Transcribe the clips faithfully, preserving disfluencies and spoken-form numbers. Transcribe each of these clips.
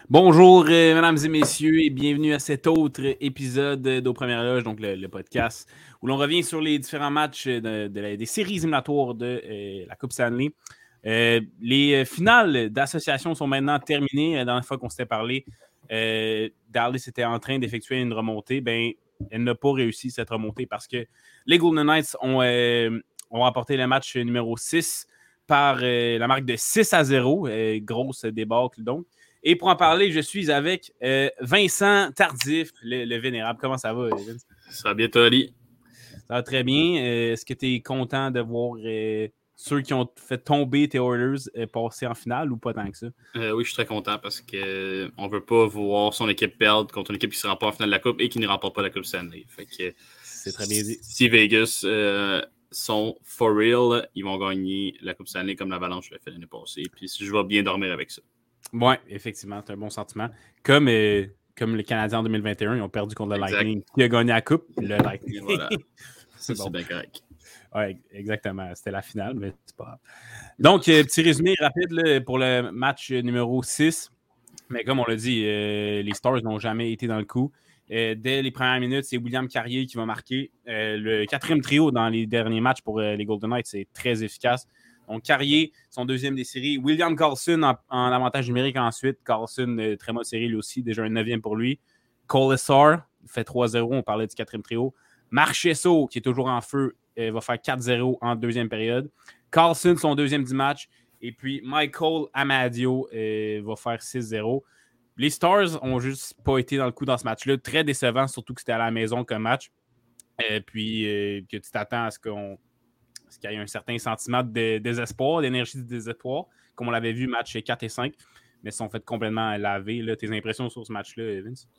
Bonjour, euh, mesdames et messieurs, et bienvenue à cet autre épisode d'Aux Premières Loges, donc le, le podcast où l'on revient sur les différents matchs de, de la- des séries éliminatoires de euh, la Coupe Stanley. Euh, les finales d'association sont maintenant terminées. La dernière fois qu'on s'était parlé, euh, Dallas était en train d'effectuer une remontée. Ben, elle n'a pas réussi cette remontée parce que les Golden Knights ont, euh, ont remporté le match numéro six par euh, la marque de six à zéro. Euh, grosse débâcle donc. Et pour en parler, je suis avec euh, Vincent Tardif, le, le vénérable. Comment ça va, Vince? Ça va bien, Tony? Ça va très bien. Euh, est-ce que tu es content de voir euh, ceux qui ont fait tomber tes Oilers euh, passer en finale ou pas tant que ça? Euh, oui, je suis très content parce qu'on ne veut pas voir son équipe perdre contre une équipe qui ne se rend pas en finale de la Coupe et qui ne remporte pas la Coupe Stanley. Fait que, C'est très bien dit. Si Vegas euh, sont for real, ils vont gagner la Coupe Stanley comme l'Avalanche l'a fait l'année passée. Puis je vais bien dormir avec ça. Oui, effectivement, c'est un bon sentiment. Comme, euh, comme les Canadiens en deux mille vingt et un, ils ont perdu contre le Exact. Lightning. Qui a gagné la Coupe? Le Lightning. Et voilà. c'est ça, bon. C'est bien correct. Oui, exactement. C'était la finale, mais c'est pas grave. Donc, euh, petit résumé rapide là, pour le match numéro six. Mais comme on l'a dit, euh, les Stars n'ont jamais été dans le coup. Euh, dès les premières minutes, c'est William Carrier qui va marquer. Euh, le quatrième trio dans les derniers matchs pour euh, les Golden Knights, c'est très efficace. Donc, Carrier, son deuxième des séries. William Karlsson en, en avantage numérique ensuite. Karlsson, euh, très bonne série lui aussi, déjà un neuvième pour lui. Kolesar fait trois zéro, on parlait du quatrième trio. Marchesso, qui est toujours en feu, euh, va faire quatre zéro en deuxième période. Karlsson, son deuxième du match. Et puis, Michael Amadio euh, va faire six zéro. Les Stars ont juste pas été dans le coup dans ce match-là. Très décevant, surtout que c'était à la maison comme match. Et puis, euh, que tu t'attends à ce qu'on à ce qu'il y ait un certain sentiment de désespoir, d'énergie de désespoir, comme on l'avait vu match quatre et cinq, mais ils sont fait complètement laver. Là. Tes impressions sur ce match-là, Vince?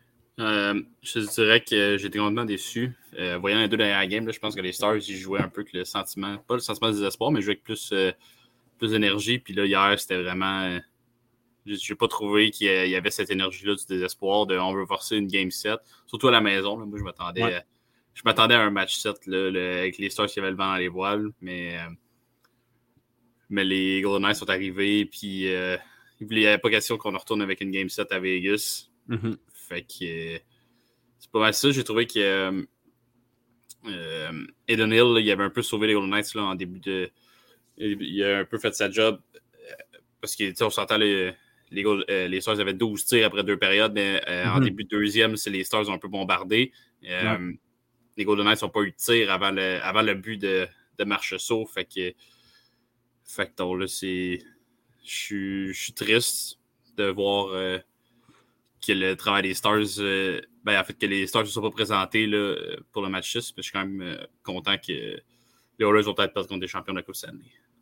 Euh, je te dirais que j'étais complètement déçu. Euh, voyant les deux dernières games, là, je pense que les Stars, ils jouaient un peu avec le sentiment, pas le sentiment de désespoir, mais ils jouaient avec plus, euh, plus d'énergie. Puis là, hier, c'était vraiment. Euh, j'ai pas trouvé qu'il y avait cette énergie-là du désespoir de on veut forcer une game set, surtout à la maison. Là. Moi, je m'attendais, ouais. à, je m'attendais à un match set là, le, avec les Stars qui avaient le vent dans les voiles, mais, euh, mais les Golden Knights sont arrivés, puis euh, il n'y avait pas question qu'on retourne avec une game set à Vegas. Mm-hmm. Fait que euh, c'est pas mal ça. J'ai trouvé que euh, euh, Eden Hill, là, il avait un peu sauvé les Golden Knights là, en début de. Il a un peu fait sa job euh, parce qu'on s'entend les. Les, euh, les Stars avaient douze tirs après deux périodes, mais euh, mm-hmm. en début de deuxième, c'est les Stars ont un peu bombardé. Euh, ouais. Les Golden Knights n'ont pas eu de tir avant le, avant le but de, de Marchessault. Fait que, fait que là, c'est. Je suis triste de voir euh, que le travail des Stars. Euh, ben, en fait, que les Stars ne se sont pas présentés là, pour le match six. Je suis quand même euh, content que les Oilers vont peut-être perdre contre des champions de la Coupe Stanley.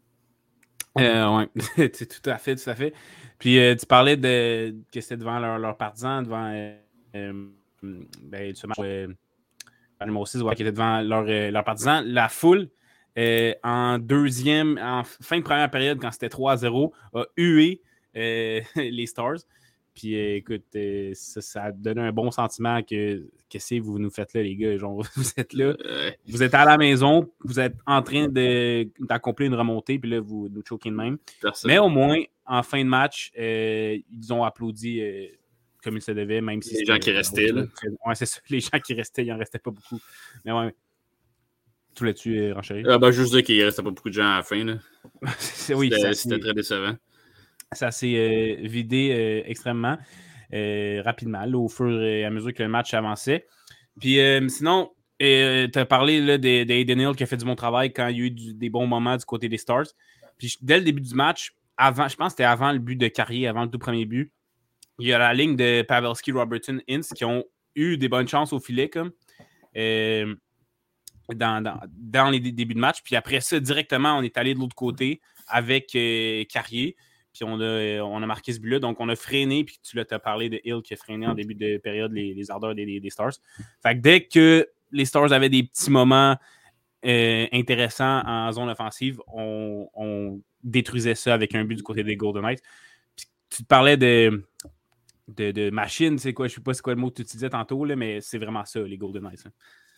Euh, oui, tout à fait, tout à fait. Puis euh, tu parlais de que c'était devant leurs leur partisans, devant euh, euh, ben, ce match euh, numéro six, ouais, qui était devant leurs euh, leur partisans. La foule, euh, en deuxième, en fin de première période, quand c'était trois zéro, a hué euh, les Stars. Puis euh, écoute, euh, ça, ça a donné un bon sentiment que qu'est-ce que vous nous faites là, les gars? Genre, vous êtes là, euh, vous êtes à la maison, vous êtes en train de, d'accomplir une remontée, puis là, vous nous choquez de même. Personne. Mais au moins, en fin de match, euh, ils ont applaudi euh, comme il se devait, même si les gens qui restaient. Là. Ouais, c'est ça. Les gens qui restaient, il n'en restait pas beaucoup. Mais ouais. Tout là-dessus, euh, renchéri? Ah, ben, juste dire qu'il ne restait pas beaucoup de gens à la fin. Là. oui, c'était, c'était très décevant. Ça s'est euh, vidé euh, extrêmement euh, rapidement là, au fur et à mesure que le match avançait. Puis euh, sinon, euh, tu as parlé là, d'Aiden Hill qui a fait du bon travail quand il y a eu du, des bons moments du côté des Stars. Puis dès le début du match, avant, je pense que c'était avant le but de Carrier, avant le tout premier but, il y a la ligne de Pavelski, Robertson, Ince qui ont eu des bonnes chances au filet comme euh, dans, dans, dans les débuts de match. Puis après ça, directement, on est allé de l'autre côté avec euh, Carrier. Puis on a, on a marqué ce but-là. Donc, on a freiné, puis tu l'as parlé de Hill qui a freiné en début de période les, les ardeurs des, des Stars. Fait que dès que les Stars avaient des petits moments euh, intéressants en zone offensive, on, on détruisait ça avec un but du côté des Golden Knights. Puis tu te parlais de, de, de machine, c'est quoi? Je ne sais pas c'est quoi le mot que tu utilisais tantôt, là, mais c'est vraiment ça, les Golden Knights. Hein.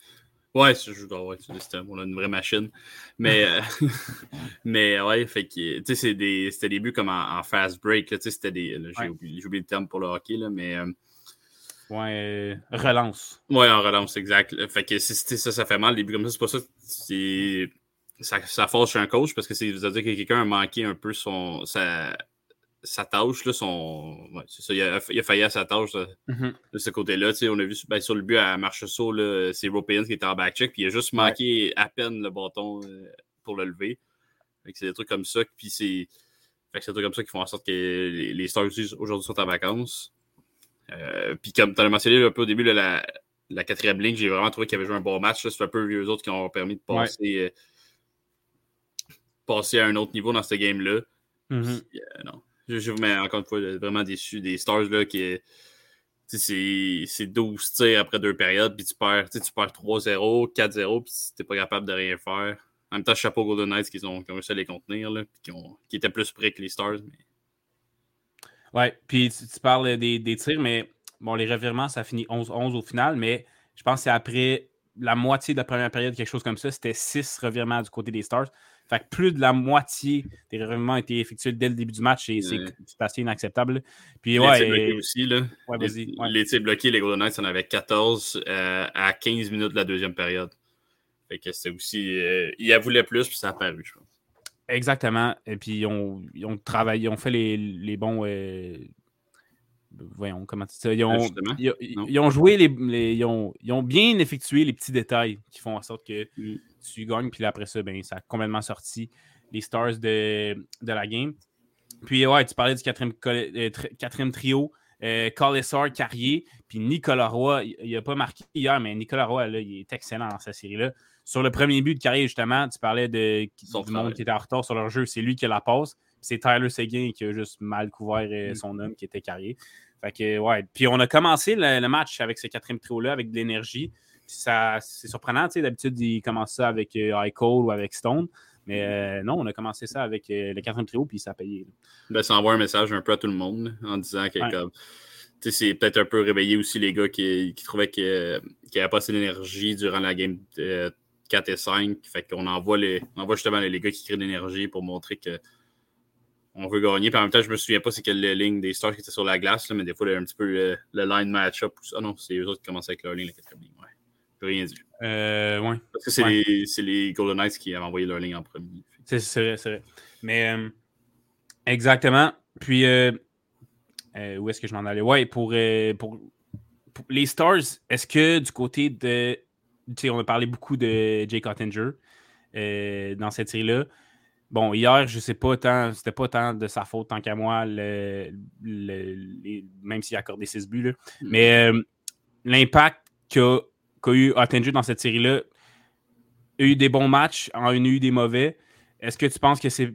Ouais, je joue dans ouais, on a une vraie machine. Mais, euh, mais ouais, fait que, tu sais, c'est des, c'était des buts comme en, en fast break. Là, c'était des, là, j'ai, Ouais. oublié, j'ai oublié le terme pour le hockey, là, mais. Euh, ouais, euh, relance. Ouais, en relance, exact. Fait que si ça, ça fait mal, les buts comme ça, c'est pas ça. C'est, ça, ça fâche un coach parce que c'est, ça veut dire que quelqu'un a manqué un peu son, sa, sa tâche, là, son. Ouais, c'est ça, il a, il a failli à sa tâche. Là. Mm-hmm. De ce côté-là, on a vu ben, sur le but à Marchessault, c'est Europeans qui était en back-check, puis il a juste manqué ouais. à peine le bâton euh, pour le lever. Fait que c'est des trucs comme ça, puis c'est... Fait que c'est des trucs comme ça qui font en sorte que les, les Stars aujourd'hui sont en vacances. Euh, puis comme tu as mentionné un peu au début, là, la, la quatrième ligne, j'ai vraiment trouvé qu'ils avaient joué un bon match. C'est un peu eux autres qui ont permis de passer, ouais. euh, passer à un autre niveau dans ce game-là. Mm-hmm. Puis, euh, non. Je, je vous mets encore une fois vraiment déçu des Stars là, qui C'est, c'est douze tirs après deux périodes, puis tu perds, tu perds trois zéro, quatre zéro, puis t'es pas capable de rien faire. En même temps, chapeau Golden Knights qui ont, qui ont réussi à les contenir, là, puis qui, ont, qui étaient plus près que les Stars. Mais... Ouais, puis tu, tu parles des, des tirs, mais bon, les revirements, ça finit onze onze au final, mais je pense que c'est après la moitié de la première période, quelque chose comme ça, c'était six revirements du côté des Stars. Fait que plus de la moitié des revirements ont été effectués dès le début du match et c'est, c'est assez inacceptable. Puis, les ouais, tirs bloqués aussi, là. Ouais, les, ouais. les tirs bloqués, les Golden Knights en avaient quatorze euh, à quinze minutes de la deuxième période. Fait que c'était aussi... Euh, ils en voulaient plus, puis ça a apparu, je pense. Exactement. Et puis, ils ont, ils ont travaillé, ils ont fait les, les bons... Euh... Voyons, comment tu dis ça? Ils ont, ils, ils ont joué, les, les ils, ont, ils ont bien effectué les petits détails qui font en sorte que mm. tu gagnes. Puis là, après ça, ben, ça a complètement sorti les Stars de, de la game. Puis, ouais, tu parlais du quatrième, euh, tri- quatrième trio. Euh, Colessar, Carrier, puis Nicolas Roy, il n'a pas marqué hier, mais Nicolas Roy, là, il est excellent dans cette série-là. Sur le premier but de Carrier, justement, tu parlais de, du monde qui était en retard sur leur jeu. C'est lui qui a la passe. C'est Tyler Seguin qui a juste mal couvert euh, son homme qui était Carrier. Fait que, ouais. Puis on a commencé le, le match avec ce quatrième trio-là, avec de l'énergie. Puis ça, c'est surprenant, tu sais, d'habitude, ils commencent ça avec euh, Eichel ou avec Stone. Mais euh, non, on a commencé ça avec euh, le quatrième trio, puis ça a payé. Ben, ça envoie un message un peu à tout le monde en disant que ouais. comme, c'est peut-être un peu réveillé aussi les gars qui, qui trouvaient qu'il n'y avait pas assez d'énergie durant la game euh, quatre et cinq. Fait qu'on envoie, les, on envoie justement les, les gars qui créent de l'énergie pour montrer que on veut gagner. Puis en même temps, je me souviens pas c'est quelle ligne des Stars qui était sur la glace, là, mais des fois, il y a un petit peu le, le line match-up. Ah non, c'est eux autres qui commençaient avec leur ligne, la quatrième ligne. Ouais. Je n'ai rien dit. Euh, ouais. Parce que c'est, ouais. les, c'est les Golden Knights qui avaient envoyé leur ligne en premier. C'est, c'est vrai, c'est vrai. Mais euh, exactement. Puis, euh, euh, où est-ce que je m'en allais? Ouais, pour, euh, pour, pour les Stars, est-ce que du côté de... Tu sais, on a parlé beaucoup de Jake Oettinger euh, dans cette série-là. Bon, hier, je sais pas tant, c'était pas tant de sa faute tant qu'à moi, le, le, les, même s'il a accordé six buts. Là. Mm-hmm. Mais euh, l'impact qu'a, qu'a eu Oettinger dans cette série-là, il a eu des bons matchs, en a eu des mauvais. Est-ce que tu penses que c'est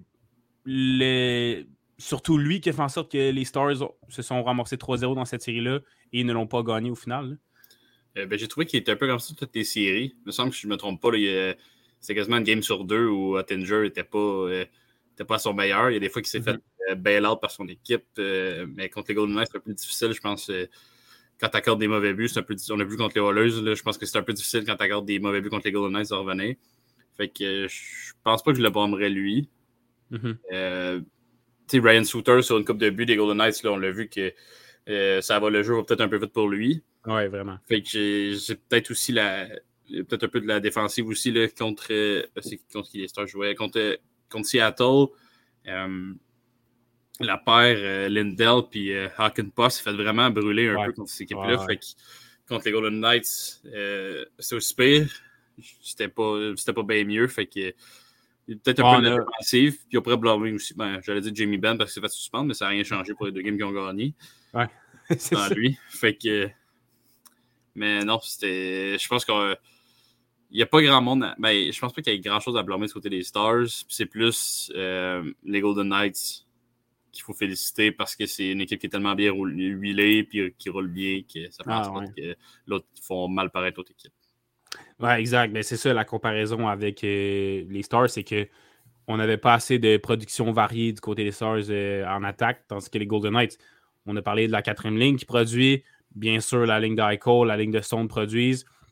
le, surtout lui qui a fait en sorte que les Stars se sont ramassés trois zéro dans cette série-là et ils ne l'ont pas gagné au final? Euh, ben, j'ai trouvé qu'il était un peu comme ça toutes les séries. Il me semble que je ne me trompe pas, là, il, euh, c'est quasiment une game sur deux où Oettinger n'était pas, euh, pas à son meilleur. Il y a des fois qu'il s'est mm-hmm. fait euh, bail-out par son équipe, euh, mais contre les Golden Knights, c'est un peu difficile, je pense. Euh, quand tu accordes des mauvais buts, c'est un peu on a vu contre les Oilers, là, je pense que c'est un peu difficile quand tu accordes des mauvais buts contre les Golden Knights de revenir. Fait que euh, je pense pas que je le bomberais lui. Mm-hmm. Euh, tu sais, Ryan Suter sur une coupe de buts des Golden Knights, là, on l'a vu que euh, ça va, le jeu va peut-être un peu vite pour lui. Oui, vraiment. Fait que j'ai, j'ai peut-être aussi la. Peut-être un peu de la défensive aussi là, contre. Euh, c'est contre qui les Stars jouaient. Contre, contre Seattle. Euh, la paire euh, Lindell puis euh, Hakenpus s'est fait vraiment brûler un ouais. peu contre cette équipe-là. Ouais, fait que contre les Golden Knights, euh, c'était aussi pire. C'était pas, c'était pas bien mieux. Fait que peut-être un ouais, peu de la défensive. Puis après blâmer aussi. Ben, j'allais dire Jamie Benn parce qu'il s'est fait suspendre, mais ça n'a rien changé pour les deux games qui ont gagné. Ouais. C'est dans ça. Lui. Fait que. Mais non, c'était. Je pense qu'il n'y a pas grand monde. À... Ben, je pense pas qu'il y ait grand chose à blâmer du côté des Stars. C'est plus euh, les Golden Knights qu'il faut féliciter parce que c'est une équipe qui est tellement bien huilée et qui roule bien que ça fait en sorte que l'autre font mal paraître l'autre équipe. Ouais, exact. Mais c'est ça la comparaison avec euh, les Stars, c'est que on n'avait pas assez de production variée du côté des Stars euh, en attaque, tandis que les Golden Knights, on a parlé de la quatrième ligne qui produit. Bien sûr, la ligne d'Eichel, la ligne de Stone produisent.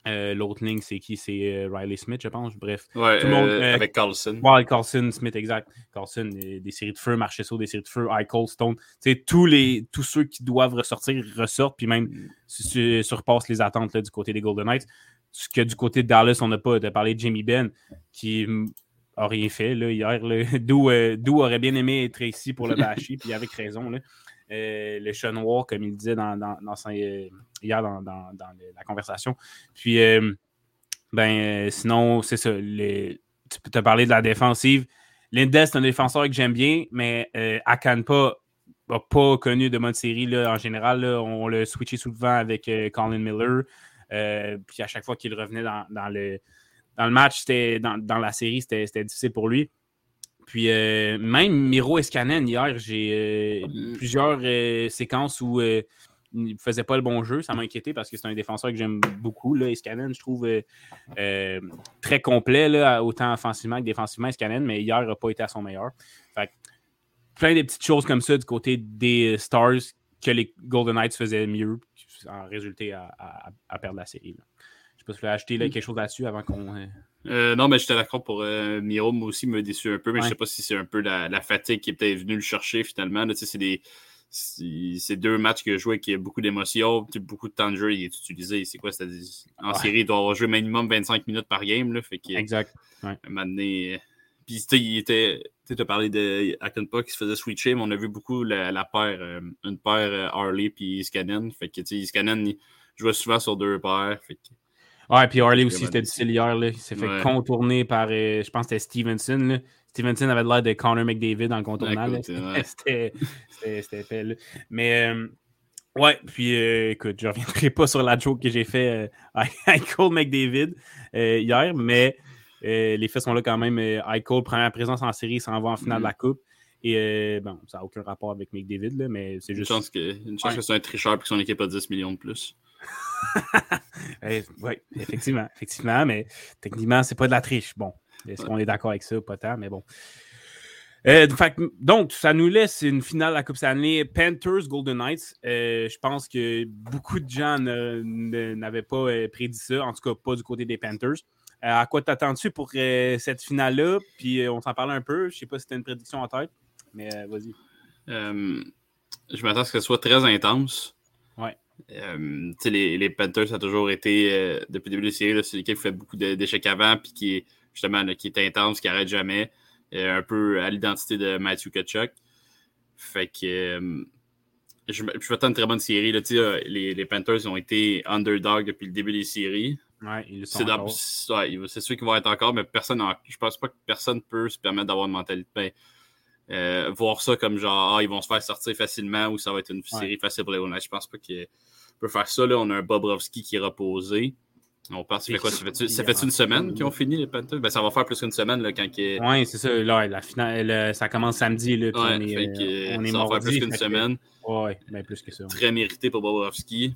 Euh, l'autre ligne, c'est qui? C'est euh, Riley Smith, je pense. Bref. Ouais, tout le monde, euh, euh, avec Carlson. Ouais, Carlson, Smith, exact. Carlson, euh, des séries de feu, Marchessault, des séries de feu, Eichel, Stone. Tous, les, tous ceux qui doivent ressortir ressortent, puis même mm. surpassent les attentes là, du côté des Golden Knights. Ce que du côté de Dallas, on n'a pas. De parler de Jamie Benn, qui n'a rien fait là, hier. D'où euh, aurait bien aimé être ici pour le bâcher, puis avec raison. Là. Euh, le chat noir, comme il disait dans, dans, dans son, euh, hier dans, dans, dans le, la conversation. Puis, euh, ben, euh, sinon, c'est ça. Les, tu peux te parler de la défensive. Lindell, c'est un défenseur que j'aime bien, mais euh, Akanpa n'a pas connu de mode série. Là, en général, là, on l'a switché souvent avec euh, Colin Miller. Euh, puis à chaque fois qu'il revenait dans, dans, le, dans le match, c'était, dans, dans la série, c'était, c'était difficile pour lui. Puis euh, même Miro Escanen, hier, j'ai euh, plusieurs euh, séquences où euh, il ne faisait pas le bon jeu. Ça m'a inquiété parce que c'est un défenseur que j'aime beaucoup. Là, Escanen, je trouve euh, euh, très complet, là, autant offensivement que défensivement, Escanen, mais hier, il n'a pas été à son meilleur. Fait que, plein de petites choses comme ça du côté des Stars que les Golden Knights faisaient mieux, en résulté à, à, à perdre la série. Là. Je ne sais pas si tu veux ajouter là, quelque chose là-dessus avant qu'on... Euh... Euh, non, mais j'étais d'accord pour euh, Miro, moi aussi, me déçu un peu, mais ouais. Je sais pas si c'est un peu la, la fatigue qui est peut-être venue le chercher finalement. Là, c'est des c'est, c'est deux matchs qu'il a joué avec beaucoup d'émotions, beaucoup de temps de jeu, il est utilisé. C'est quoi? C'est en ouais. série, il doit avoir joué minimum vingt-cinq minutes par game. Là, fait que, exact. Ouais. Un moment donné, puis il était. Tu as parlé de Akanpa qui se faisait switcher, mais on a vu beaucoup la, la paire, euh, une paire euh, Harley puis Scannen. Fait que Scannen il jouait souvent sur deux paires. Fait que, ouais, puis Harley aussi, c'était difficile hier. Là. Il s'est fait ouais. contourner par, euh, je pense que c'était Stevenson. Là. Stevenson avait l'air de Connor McDavid en contournant. Ouais, c'était, c'était, c'était épais. Là. Mais, euh, ouais, puis euh, écoute, je ne reviendrai pas sur la joke que j'ai fait euh, à Cole McDavid euh, hier, mais euh, les faits sont là quand même. Euh, Eichel, première présence en série, s'en va en finale mm. de la Coupe. Et euh, bon, ça n'a aucun rapport avec McDavid, là, mais c'est juste. Une chance que, une chance ouais. que c'est un tricheur et que son équipe a dix millions de plus. eh, oui, effectivement, effectivement, mais techniquement, c'est pas de la triche. Bon, est-ce ouais. qu'on est d'accord avec ça? Pas tant, mais bon. Euh, fait, donc, ça nous laisse une finale de la Coupe Stanley. Panthers, Golden Knights. Euh, je pense que beaucoup de gens ne, ne, n'avaient pas euh, prédit ça, en tout cas pas du côté des Panthers. Euh, à quoi t'attends-tu pour euh, cette finale-là? Puis euh, on s'en parlait un peu. Je sais pas si tu as une prédiction en tête, mais euh, vas-y. Euh, je m'attends à ce que ce soit très intense. Ouais. Euh, les, les Panthers, ça a toujours été, euh, depuis le début de la série, là, c'est l'équipe qui fait beaucoup de, d'échecs avant, puis qui est justement là, qui est intense, qui n'arrête jamais, euh, un peu à l'identité de Matthew Tkachuk. Fait que euh, je, je m'attends à une très bonne série. Là, les, les Panthers ont été underdog depuis le début des séries. Ouais, ils le sont c'est, dans, c'est, ouais, c'est sûr qu'ils vont être encore, mais personne, je pense pas que personne peut se permettre d'avoir une mentalité. Ben, euh, voir ça comme genre, ah, ils vont se faire sortir facilement ou ça va être une série ouais. facile pour les Golden Knights. Je pense pas qu'ils peuvent faire ça. Là. On a un Bobrovski qui est reposé. On pense, ça fait quoi? Ça fait, ça fait une semaine qu'ils ont fini les Panthers? Ben, ça va faire plus qu'une semaine là, quand il... Oui, c'est ça. Là, la finale, là, ça commence samedi. Là, ouais, on est, fait que, on est ça mardi, va faire plus qu'une semaine. Oui, bien plus que ça. Très mérité pour Bobrovski.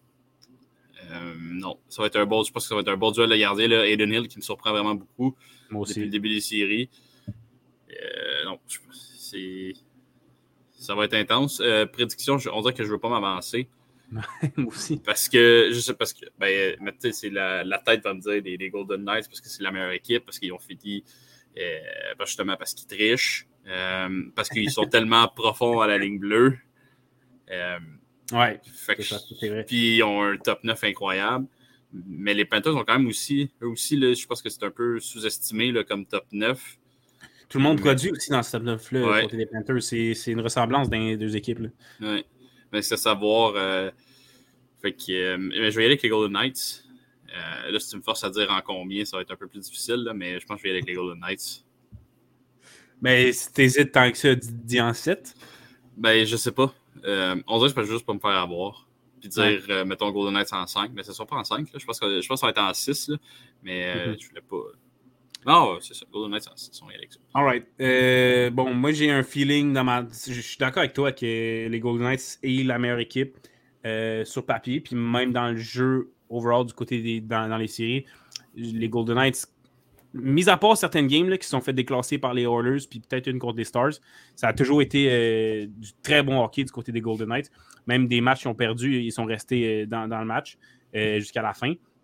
Euh, non, ça va être un bon, je pense que ça va être un bon duel à garder. Là. Aiden Hill qui me surprend vraiment beaucoup. Moi aussi. Depuis le début des séries. Euh, non, je, c'est... ça va être intense. Euh, prédiction, on dirait que je ne veux pas m'avancer. Moi aussi. Parce que, je sais, parce que, ben, mais tu sais, c'est la, la tête va me dire les, les Golden Knights parce que c'est la meilleure équipe, parce qu'ils ont fini, euh, justement, parce qu'ils trichent, euh, parce qu'ils sont tellement profonds à la ligne bleue. Euh, ouais. Fait que, c'est ça, c'est vrai. Puis ils ont un top neuf incroyable. Mais les Panthers ont quand même aussi, eux aussi, là, je pense que c'est un peu sous-estimé là, comme top neuf. Tout le monde mais... produit aussi dans ce top neuf-là, ouais. côté des Panthers. C'est, c'est une ressemblance dans les deux équipes. Oui. Mais c'est à savoir. Euh, fait que, euh, mais je vais y aller avec les Golden Knights. Euh, là, si tu me forces à dire en combien, ça va être un peu plus difficile, là, mais je pense que je vais y aller avec les Golden Knights. Mais si t'hésites tant que ça, dis en sept. Ben, je sais pas. Euh, on dirait que je peux juste pas me faire avoir. Puis dire, ouais. euh, mettons, Golden Knights en cinq. Mais ça sera pas en cinq. Là. Je, pense que, je pense que ça va être en six. Là. Mais euh, mm-hmm. je voulais pas. Non, c'est ça. Golden Knights en six. On y avec ça. All right. Euh, bon, moi, j'ai un feeling dans ma. Je suis d'accord avec toi que les Golden Knights est la meilleure équipe euh, sur papier. Puis même dans le jeu, overall, du côté des. Dans, dans les séries, les Golden Knights. Mis à part certaines games là, qui sont faites déclasser par les Oilers, puis peut-être une contre les Stars, ça a toujours été euh, du très bon hockey du côté des Golden Knights. Même des matchs qu'ils ont perdu, ils sont restés euh, dans, dans le match euh, jusqu'à la fin.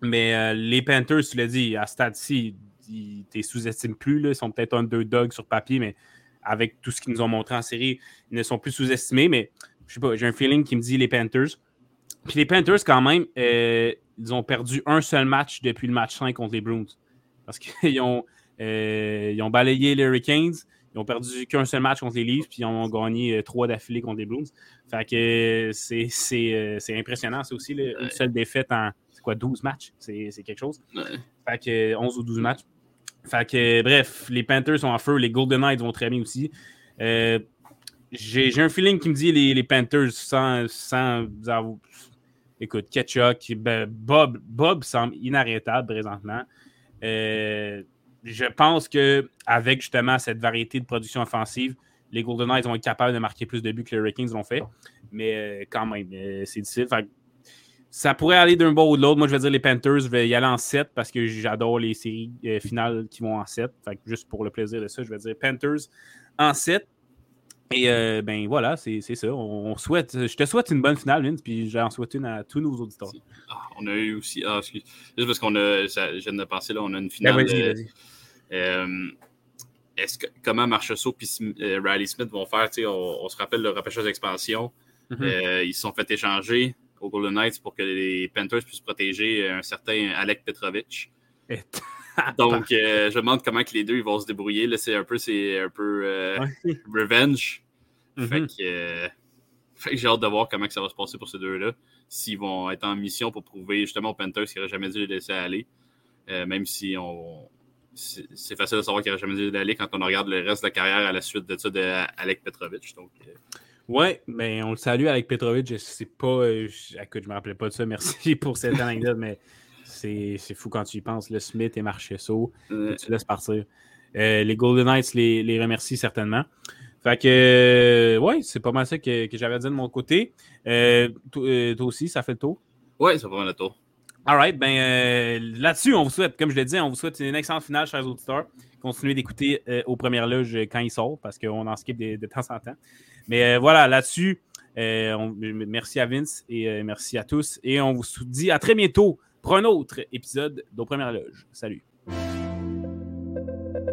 Mais euh, les Panthers, tu l'as dit, à ce stade-ci, ils ne sous-estiment plus. Là. Ils sont peut-être underdog sur papier, mais avec tout ce qu'ils nous ont montré en série, ils ne sont plus sous-estimés. Mais je sais pas, j'ai un feeling qui me dit les Panthers. Puis les Panthers, quand même, euh, ils ont perdu un seul match depuis le match cinq contre les Bruins. Parce qu'ils ont, euh, ils ont balayé les Hurricanes. Ils ont perdu qu'un seul match contre les Leafs, puis ils ont gagné euh, trois d'affilée contre les Bruins. Fait que euh, c'est, c'est, euh, c'est impressionnant. C'est aussi là, une Ouais. seule défaite en c'est quoi, douze matchs. C'est, c'est quelque chose. Ouais. Fait que onze ou douze matchs. Fait que bref, les Panthers sont en feu. Les Golden Knights vont très bien aussi. Euh, j'ai, j'ai un feeling qui me dit les, les Panthers sans, sans avoir... Écoute, Ketchuk, ben, Bob, Bob semble inarrêtable présentement. Euh, je pense qu'avec justement cette variété de production offensive, les Golden Knights vont être capables de marquer plus de buts que les Hurricanes l'ont fait. Mais euh, quand même, euh, c'est difficile. Fait que ça pourrait aller d'un bord ou de l'autre. Moi, je vais dire les Panthers, je vais y aller en sept parce que j'adore les séries euh, finales qui vont en sept. Fait que juste pour le plaisir de ça, je vais dire Panthers en sept. Et euh, ben voilà, c'est, c'est ça. On souhaite, je te souhaite une bonne finale, Vince, puis j'en souhaite une à tous nos auditeurs. Ah, on a eu aussi. Ah, excuse. Juste parce qu'on a. Ça, je viens de penser là, on a une finale. Ben, vas-y, vas-y. Euh, est-ce que, comment Marchessault et euh, Riley Smith vont faire? On, on se rappelle le repêchage d'expansion. Mm-hmm. Euh, ils se sont fait échanger aux Golden Knights pour que les Panthers puissent protéger un certain Alec Petrovic. Donc, euh, je me demande comment que les deux ils vont se débrouiller. Là, c'est un peu, c'est un peu euh, ouais. revenge. Mm-hmm. Fait, que, euh, fait que j'ai hâte de voir comment que ça va se passer pour ces deux-là. S'ils vont être en mission pour prouver justement aux Panthers qu'ils n'auraient jamais dû les laisser aller. Euh, même si on c'est, c'est facile de savoir qu'ils n'auraient jamais dû les aller quand on regarde le reste de la carrière à la suite de ça de Alec Petrovic. Donc, euh... Oui, mais on le salue Alec Petrovic. Je sais pas. Euh, je, écoute, je me rappelais pas de ça. Merci pour cette anecdote, mais c'est, c'est fou quand tu y penses. Le Smith et Marchessault, ouais. Tu laisses partir. Euh, les Golden Knights les, les remercient certainement. Fait que, euh, ouais, c'est pas mal ça que, que j'avais dit de mon côté. Euh, toi, euh, toi aussi, ça fait le tour? Oui, ça va le tour. All right, ben euh, là-dessus, on vous souhaite, comme je l'ai dit, on vous souhaite une excellente finale, chers auditeurs. Continuez d'écouter euh, aux premières loges quand il sort, parce qu'on en skip de, de temps en temps. Mais euh, voilà, là-dessus, euh, on, merci à Vince et euh, merci à tous. Et on vous dit à très bientôt pour un autre épisode d'aux premières loges. Salut!